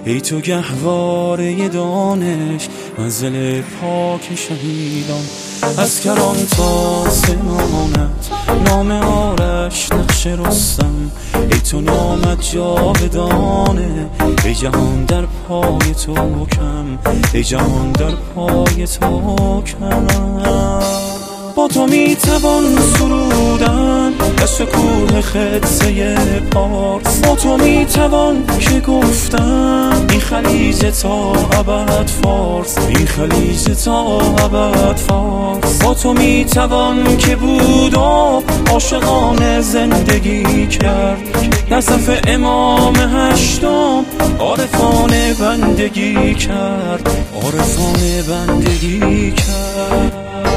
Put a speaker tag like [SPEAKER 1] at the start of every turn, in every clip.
[SPEAKER 1] ای تو گهواره دانش، منزل پاک شهیدان. از کران تا سمانت نام آرش نقش رستم، ای تو نامت جاودانه، ای جهان در پای تو کم، ای جهان در پای تو کم. با تو میتوان سرودن از شکوه خطه پارس، با تو میتوان که گفتن این خلیج تا ابد فارس، این خلیج تا ابد فارس. با تو میتوان که بود و عاشقانه زندگی کرد، در صف امام هشتم عارفانه بندگی کرد، عارفانه بندگی کرد.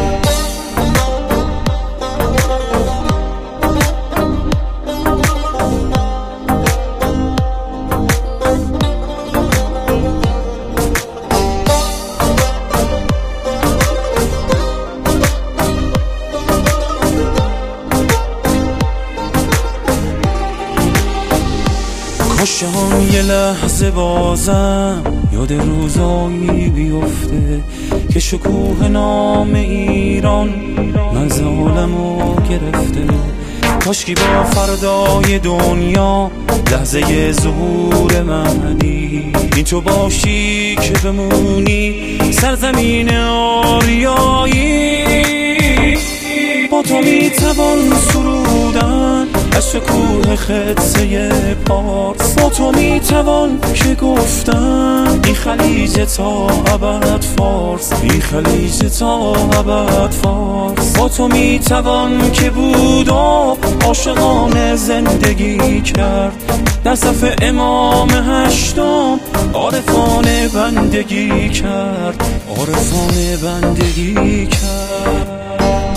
[SPEAKER 1] کاش هم یه لحظه بازم یاد روزایی بیفته که شکوه نام ایران مغز عالمو گرفته. کاشکی با فردای دنیا لحظه ظهور مهدی این تو باشی که بمونی سرزمین آریایی. با تو میتوان سرودن از شکوه خطه پارس، با تو میتوان که گفتن این خلیج تا ابد فارس، این خلیج تا ابد فارس. با تو میتوان که بود و عاشقانه زندگی کرد، در صف امام هشتم عارفانه بندگی کرد، عارفانه بندگی کرد.